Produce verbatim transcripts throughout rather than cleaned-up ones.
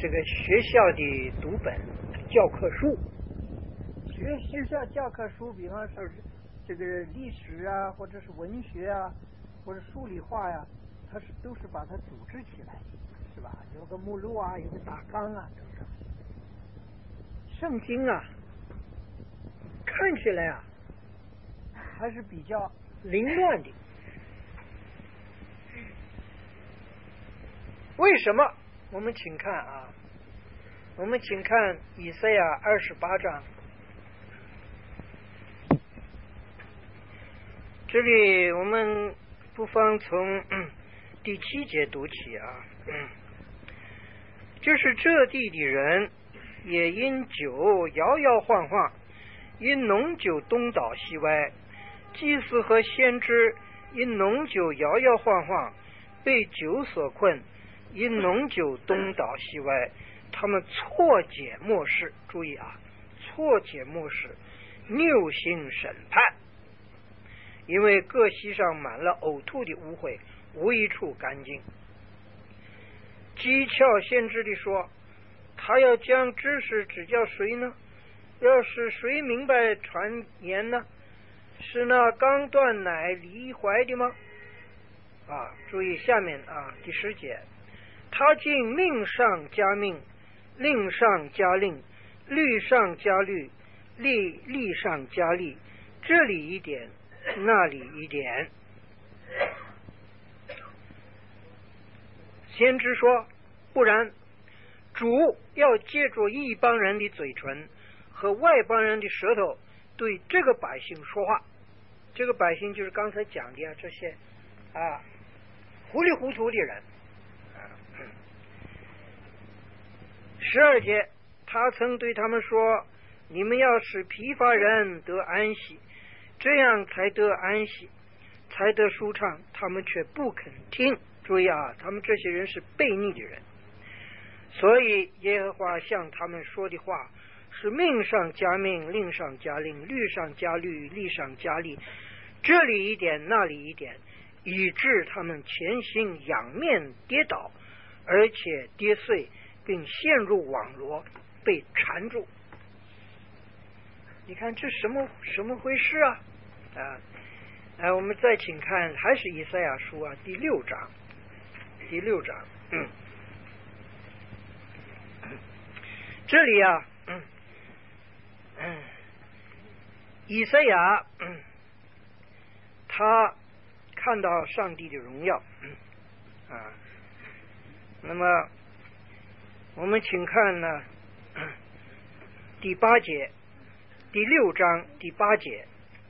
这个学校的读本教科书，学学校教科书，比方说这个历史啊，或者是文学啊，或者数理化呀、啊，它是都是把它组织起来，是吧？有个目录啊，有个大纲啊，等等。圣经啊，看起来啊还是比较凌乱的。为什么？我们请看啊，我们请看以赛亚二十八章，这里我们不妨从、嗯、第七节读起啊，嗯、就是这地的人也因酒摇摇晃晃，因浓酒东倒西歪，祭司和先知因浓酒摇摇晃晃，被酒所困，因浓酒东倒西歪，他们错解末世。注意啊，错解末世，谬行审判，因为各膝上满了呕吐的污秽，无一处干净。讥诮先知的说，他要将知识指教谁呢？要是谁明白传言呢？是那刚断奶离怀的吗？啊，注意下面啊，第十节，他竟命上加命，令上加令，律上加律，例例上加例，这里一点，那里一点。先知说，不然，主要借助一帮人的嘴唇和外邦人的舌头对这个百姓说话。这个百姓就是刚才讲的啊，这些啊糊里糊涂的人。十二节，他曾对他们说，你们要使疲乏人得安息，这样才得安息，才得舒畅，他们却不肯听。注意啊，他们这些人是悖逆的人，所以耶和华向他们说的话是命上加命，令上加令，律上加律，例上加例，这里一点，那里一点，以致他们前行仰面跌倒，而且跌碎，并陷入网罗，被缠住。你看这什么什么回事啊？啊，来，我们再请看，还是以赛亚书啊，第六章，第六章，嗯，这里啊，嗯嗯，以赛亚，嗯，他看到上帝的荣耀，嗯啊，那么我们请看呢，第八节，第六章第八节，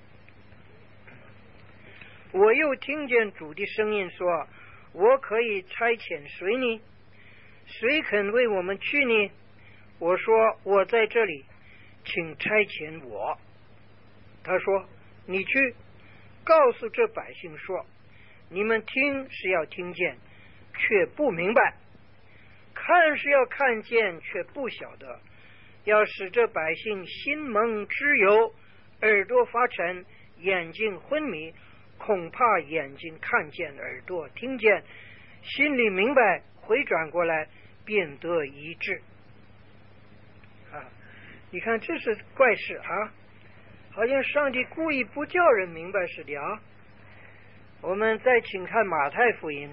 我又听见主的声音说，我可以差遣谁呢？谁肯为我们去呢？我说，我在这里，请差遣我。他说，你去告诉这百姓说，你们听是要听见，却不明白，看是要看见，却不晓得，要使这百姓心蒙脂油，耳朵发沉，眼睛昏迷，恐怕眼睛看见，耳朵听见，心里明白，回转过来，便得医治。啊，你看这是怪事啊，好像上帝故意不叫人明白似的啊。我们再请看马太福音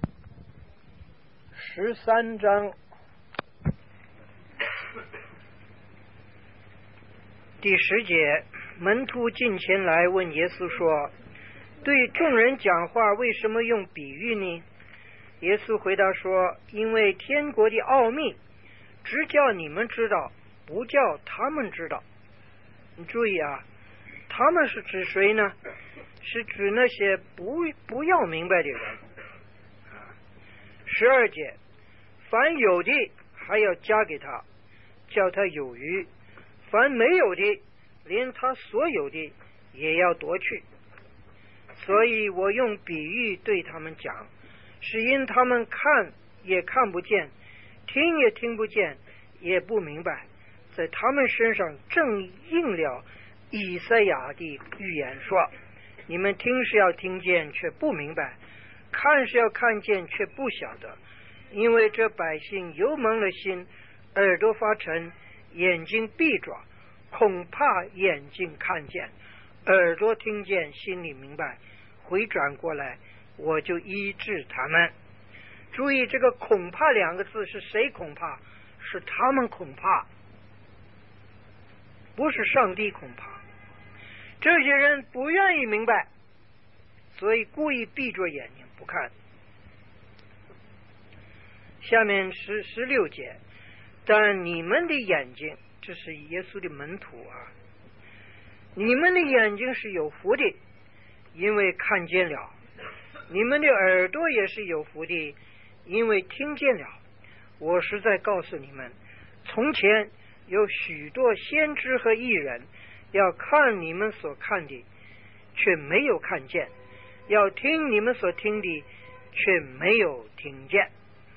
十三章第十节，门徒进前来问耶稣说，对众人讲话为什么用比喻呢？耶稣回答说，因为天国的奥秘只叫你们知道，不叫他们知道。你注意啊，他们是指谁呢？是指那些不不要明白的人。十二节，凡有的还要加给他，叫他有余；凡没有的，连他所有的也要夺去。所以我用比喻对他们讲，是因他们看也看不见，听也听不见，也不明白，在他们身上正应了以赛亚的预言说，你们听是要听见却不明白，看是要看见却不晓得， 因为这百姓油蒙了心，耳朵发沉，眼睛闭着，恐怕眼睛看见，耳朵听见，心里明白，回转过来，我就医治他们。注意这个恐怕两个字是谁恐怕？是他们恐怕，不是上帝恐怕。这些人不愿意明白，所以故意闭着眼睛不看。下面十十六节，但你们的眼睛，这是耶稣的门徒啊，你们的眼睛是有福的，因为看见了；你们的耳朵也是有福的，因为听见了。我实在告诉你们，从前有许多先知和义人，要看你们所看的，却没有看见；要听你们所听的，却没有听见。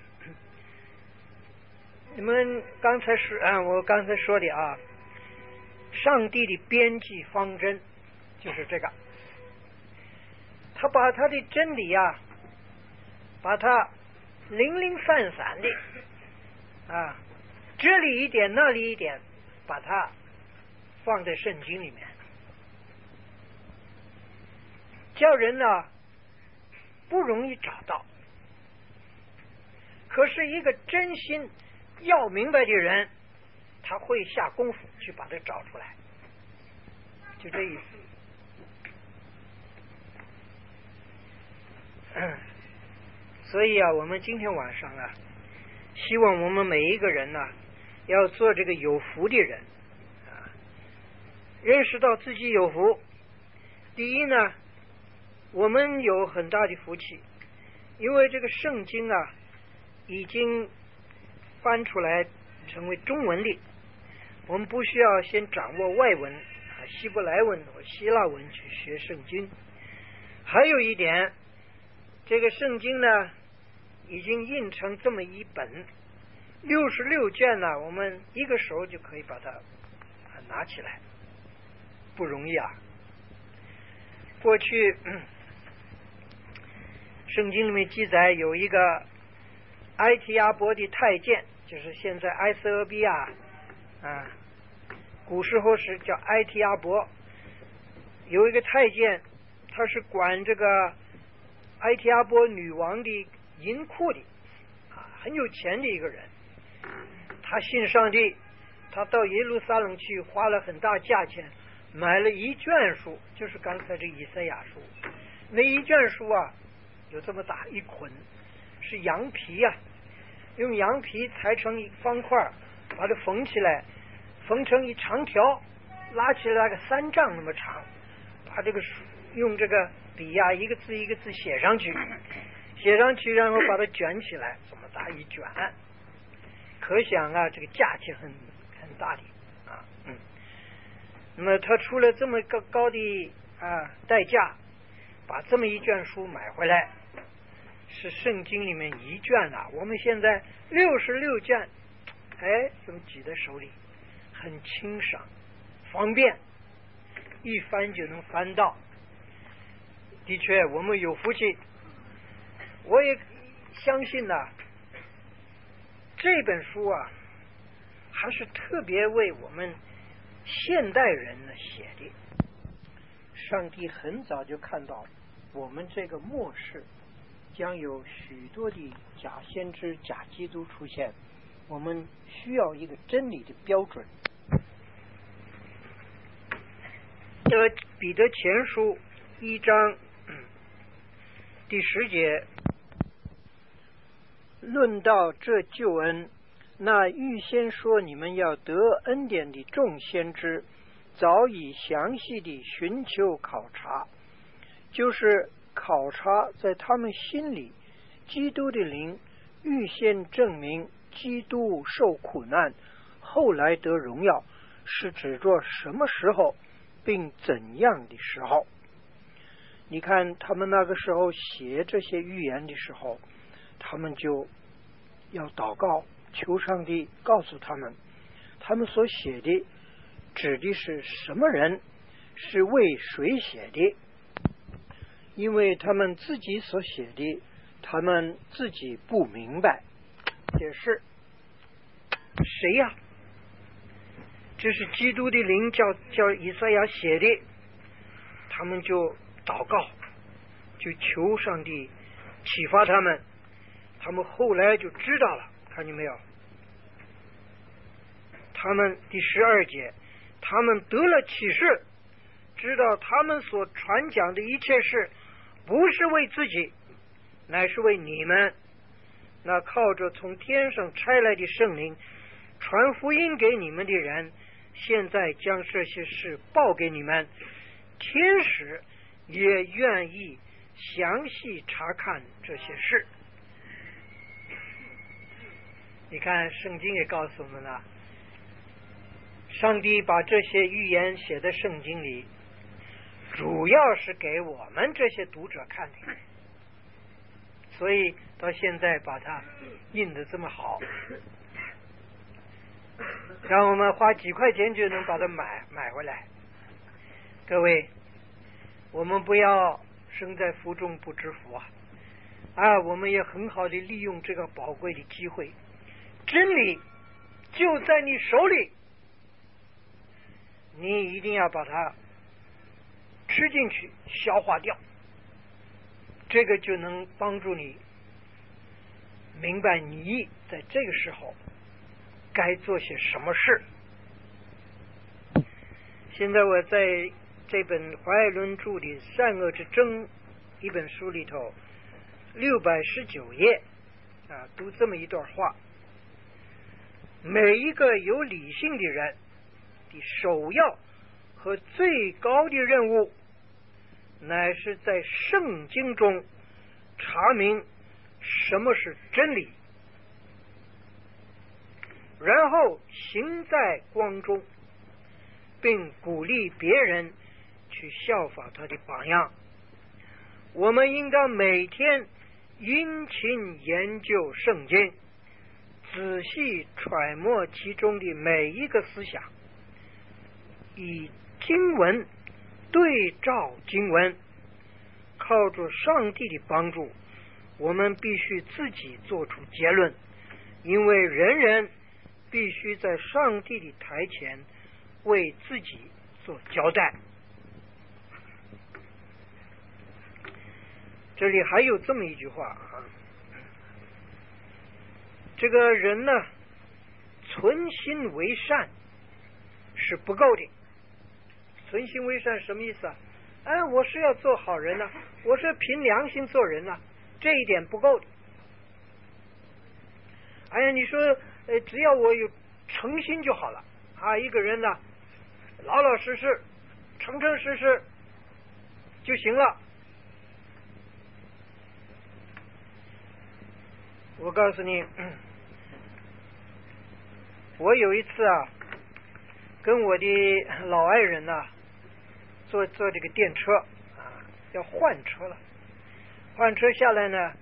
你们刚才是啊，我刚才说的啊，上帝的编辑方针就是这个，他把他的真理啊，把它零零散散的啊，这里一点那里一点，把它放在圣经里面，叫人呢不容易找到。可是一个真心要明白的人，他会下功夫去把它找出来，就这意思。嗯，所以啊，我们今天晚上啊，希望我们每一个人呢、啊，要做这个有福的人啊，认识到自己有福。第一呢，我们有很大的福气，因为这个圣经啊，已经翻出来成为中文的，我们不需要先掌握外文啊，希伯来文或希腊文去学圣经。还有一点，这个圣经呢已经印成这么一本六十六卷呢，我们一个手就可以把它拿起来，不容易啊。过去、嗯、圣经里面记载有一个埃提阿伯的太监，就是现在埃塞俄比亚啊，古时候是叫埃提阿伯，有一个太监，他是管这个埃提阿伯女王的银库的啊，很有钱的一个人。他信上帝，他到耶路撒冷去，花了很大价钱买了一卷书，就是刚才这以赛亚书。那一卷书啊，有这么大一捆，是羊皮啊，用羊皮裁成一方块，把它缝起来，缝成一长条，拉起来个三丈那么长，把这个书用这个笔啊，一个字一个字写上去，写上去，然后把它卷起来，这么大一卷，可想啊，这个价钱很很大的啊，嗯。那么他出了这么高高的啊代价，把这么一卷书买回来，是圣经里面一卷啊。我们现在六十六卷，哎，这么举在手里，很清爽，方便，一翻就能翻到。的确，我们有福气。我也相信呢、啊，这本书啊，还是特别为我们现代人呢写的。上帝很早就看到我们这个末世将有许多的假先知、假基督出现，我们需要一个真理的标准。这个彼得前书一章、嗯、第十节，论到这救恩，那预先说你们要得恩典的众先知，早已详细地寻求考察，就是考察在他们心里基督的灵预先证明基督受苦难，后来得荣耀，是指着什么时候并怎样的时候。你看他们那个时候写这些预言的时候，他们就要祷告，求上帝告诉他们，他们所写的指的是什么人，是为谁写的。因为他们自己所写的他们自己不明白， 写诗。谁呀、啊？这是基督的灵叫叫以赛亚写的。他们就祷告，就求上帝启发他们。他们后来就知道了，看见没有？他们第十二节，他们得了启示，知道他们所传讲的一切事不是为自己，乃是为你们。那靠着从天上差来的圣灵传福音给你们的人，现在将这些事报给你们。天使也愿意详细查看这些事。你看圣经也告诉我们了，上帝把这些预言写在圣经里，主要是给我们这些读者看的，所以到现在把它印得这么好，让我们花几块钱就能把它买买回来。各位，我们不要生在福中不知福啊！啊，我们也很好的利用这个宝贵的机会，真理就在你手里，你一定要把它吃进去，消化掉，这个就能帮助你明白你在这个时候该做些什么事。现在我在这本怀爱伦著的《善恶之争》一本书里头六百十九页啊，读这么一段话：每一个有理性的人的首要和最高的任务，乃是在圣经中查明什么是真理，然后行在光中，并鼓励别人去效法他的榜样。我们应当每天殷勤研究圣经，仔细揣摩其中的每一个思想，以经文对照经文，靠着上帝的帮助，我们必须自己做出结论，因为人人必须在上帝的台前为自己做交代。这里还有这么一句话啊，这个人呢，存心为善是不够的。存心为善什么意思啊？哎，我是要做好人呢、啊，我是凭良心做人呢、啊，这一点不够的。哎呀，你说，呃，只要我有诚心就好了啊！一个人呢，老老实实、诚诚实实就行了。我告诉你，我有一次啊，跟我的老爱人呢、啊，坐坐这个电车啊，要换车了。换车下来呢，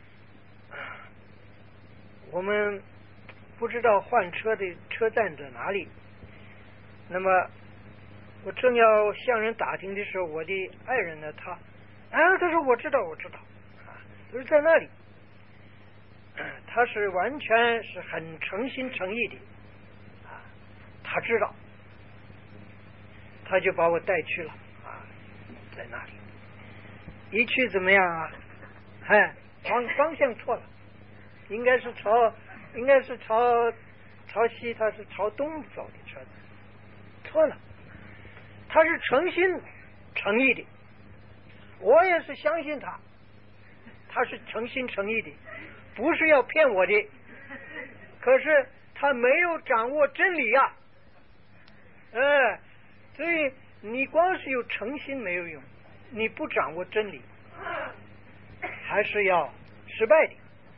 我们不知道换车的车站在哪里。那么我正要向人打听的时候，我的爱人呢，他啊，他说我知道，我知道啊，就是在那里。他是完全是很诚心诚意的啊，他知道，他就把我带去了啊，在那里一去怎么样啊？哎，方方向错了，应该是朝应该是朝朝西，他是朝东走的车子，错了。他是诚心诚意的，我也是相信他，他是诚心诚意的。不是要骗我的，可是他没有掌握真理啊，哎，所以你光是有诚心没有用，你不掌握真理，还是要失败的。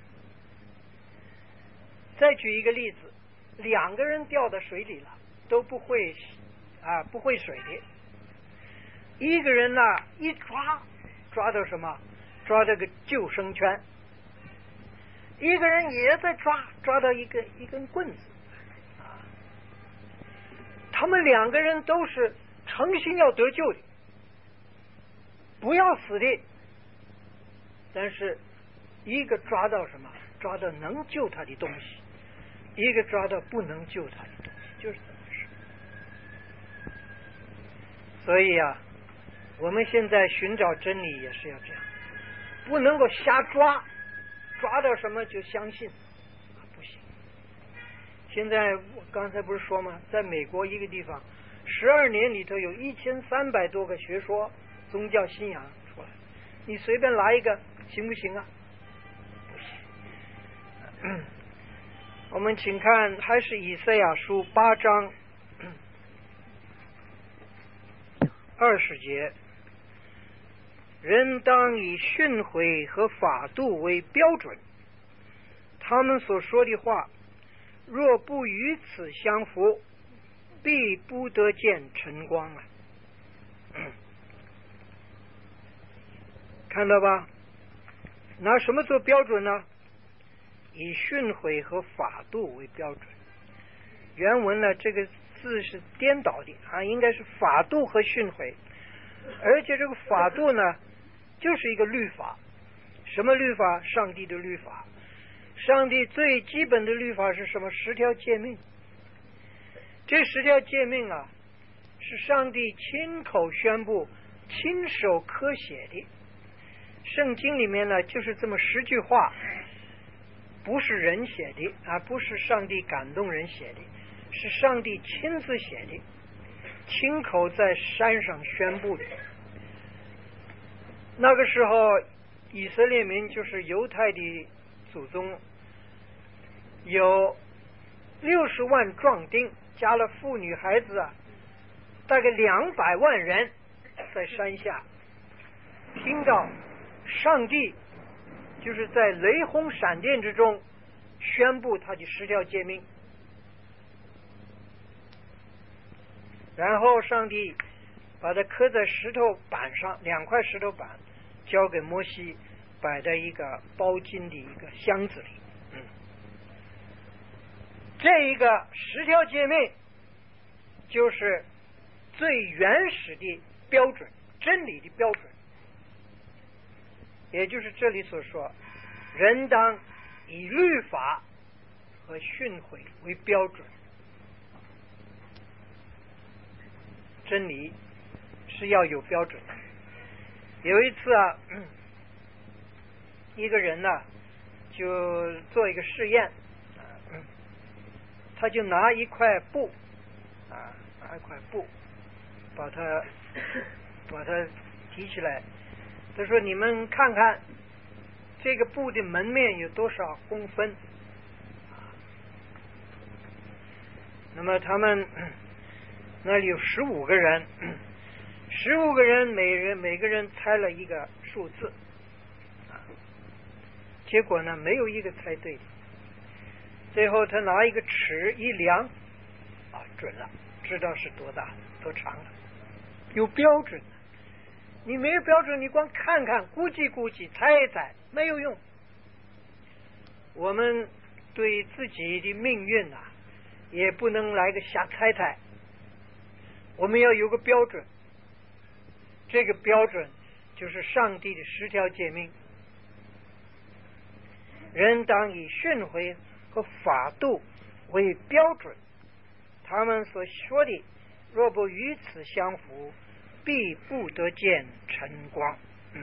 再举一个例子，两个人掉到水里了，都不会啊不会水的，一个人呢一抓抓到什么？抓到个救生圈。一个人也在抓，抓到一个一根棍子啊！他们两个人都是诚心要得救的，不要死的。但是一个抓到什么？抓抓到能救他的东西，一个抓到不能救他的东西，就是这么回事。所以啊，我们现在寻找真理也是要这样，不能够瞎抓，抓到什么就相信，不行。现在我刚才不是说吗？在美国一个地方，十二年里头有一千三百多个学说、宗教信仰出来，你随便来一个行不行啊？不行。嗯、我们请看，还是以赛亚书八章二十节。人当以训诲和法度为标准，他们所说的话，若不与此相符，必不得见晨光啊！看到吧？拿什么做标准呢？以训诲和法度为标准。原文呢，这个字是颠倒的啊，应该是法度和训诲。而且这个法度呢，就是一个律法。什么律法？上帝的律法。上帝最基本的律法是什么？十条诫命。这十条诫命啊，是上帝亲口宣布、亲手刻写的。圣经里面呢，就是这么十句话，不是人写的啊，不是上帝感动人写的，是上帝亲自写的，亲口在山上宣布的。那个时候，以色列民就是犹太的祖宗，有六十万壮丁，加了妇女孩子啊，大概两百万人在山下听到上帝就是在雷轰闪电之中宣布他的十条诫命，然后上帝把它刻在石头板上，两块石头板交给摩西，摆在一个包金的一个箱子里。嗯，这一个十条诫命就是最原始的标准，真理的标准。也就是这里所说，人当以律法和训诲为标准。真理是要有标准的。有一次啊，一个人呢、啊、就做一个试验，他就拿一块布啊，拿一块布，把它把它提起来。他说：“你们看看这个布的门面有多少公分？”那么他们那里有十五个人，十五个人，每人每个人猜了一个数字，结果呢，没有一个猜对的。最后他拿一个尺一量，啊，准了，知道是多大多长了，有标准。你没有标准，你光看看估计估计猜一猜没有用。我们对自己的命运啊，也不能来个瞎猜猜，我们要有个标准。这个标准就是上帝的十条诫命。人当以训诲和法度为标准，他们所说的若不与此相符，必不得见晨光。嗯，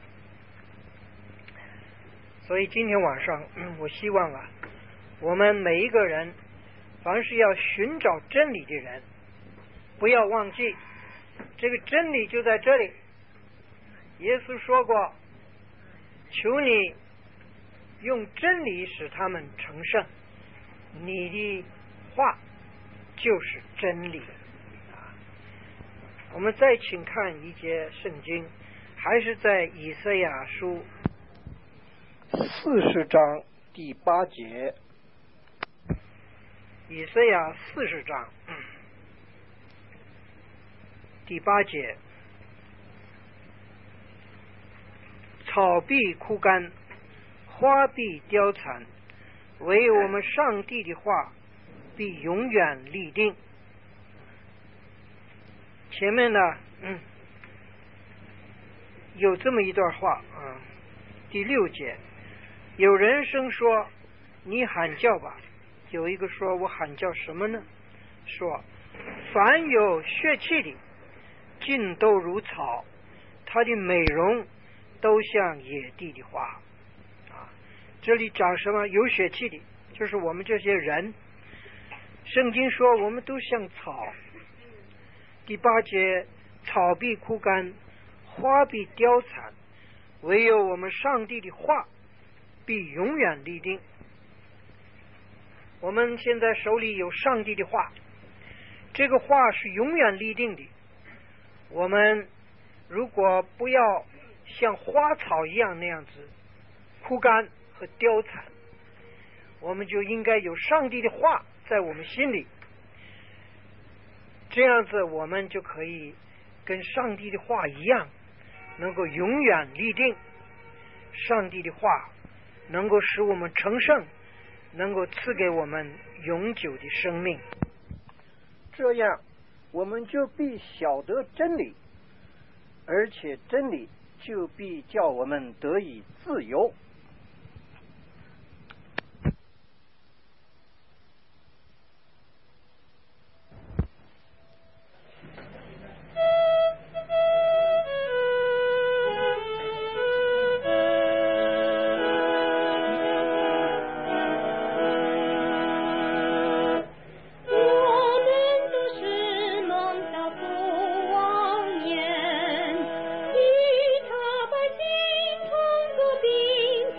所以今天晚上，嗯，我希望啊，我们每一个人，凡是要寻找真理的人，不要忘记这个真理就在这里。耶稣说过：“求你用真理使他们成圣，你的话就是真理。”我们再请看一节圣经，还是在以赛亚书四十章第八节。以赛亚四十章、嗯、第八节：草必枯干，花必凋残，唯我们上帝的话必永远立定。前面呢，嗯，有这么一段话啊，第六节： 有人声说：“你喊叫吧。”有一个说：“我喊叫什么呢？”说：“凡有血气的，尽都如草，它的美容都像野地的花。”啊，这里讲什么？有血气的，就是我们这些人。圣经说我们都像草。第八节，草必枯干，花必凋残，唯有我们上帝的话必永远立定。我们现在手里有上帝的话，这个话是永远立定的。我们如果不要像花草一样那样子枯干和凋残，我们就应该有上帝的话在我们心里，这样子我们就可以跟上帝的话一样，能够永远立定。上帝的话能够使我们成圣，能够赐给我们永久的生命，这样我们就必晓得真理，而且真理就必叫我们得以自由。 一他百姓同个病。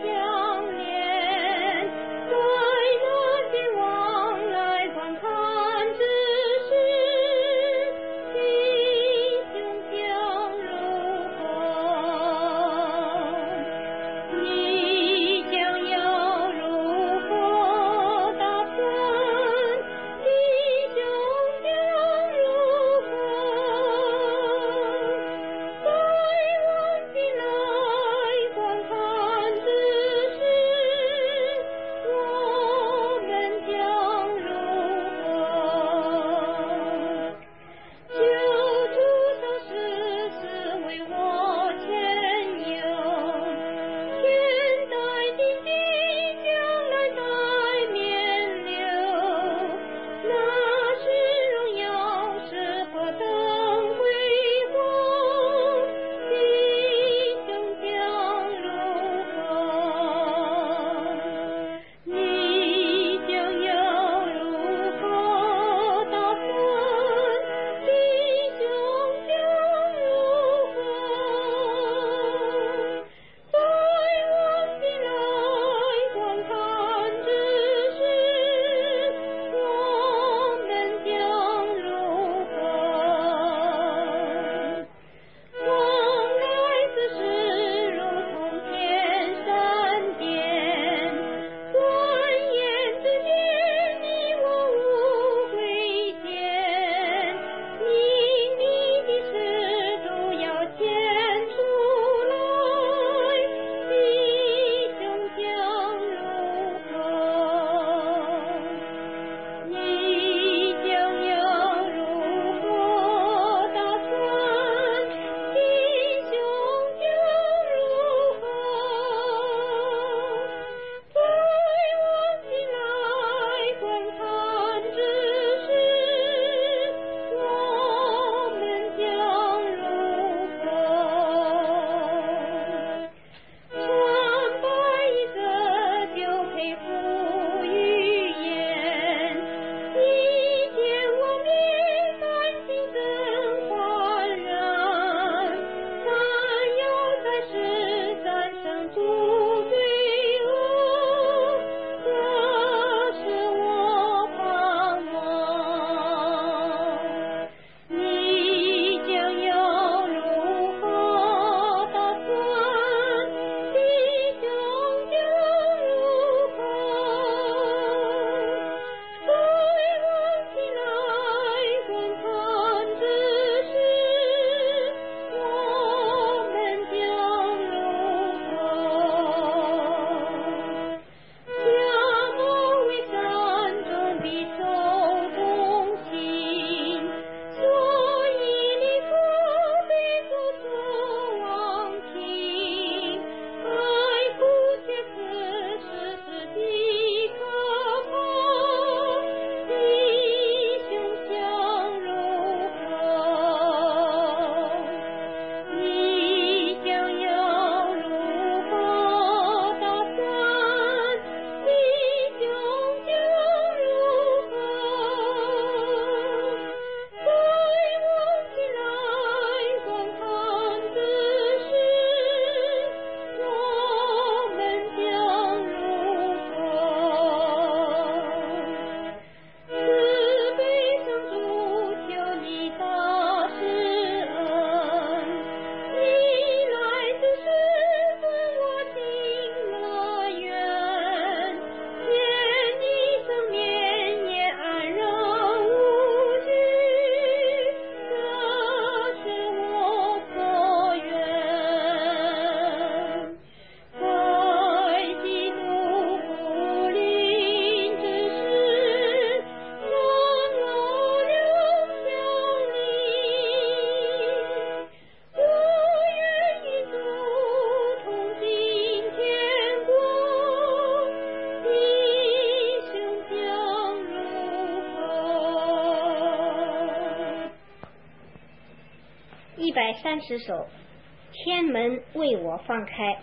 三十首，天门为我放开。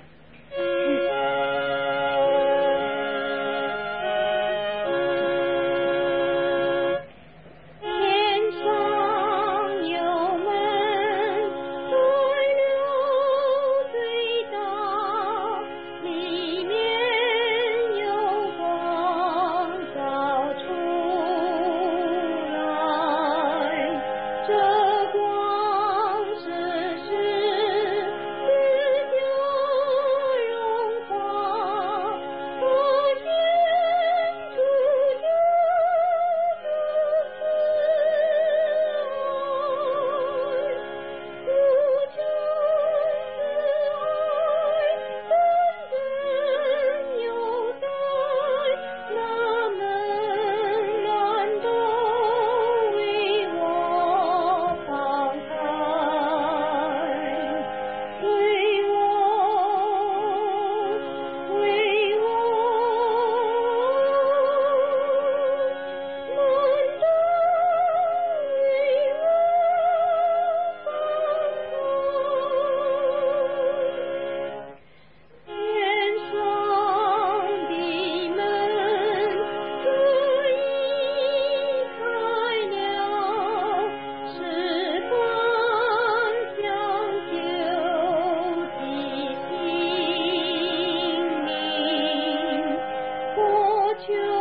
求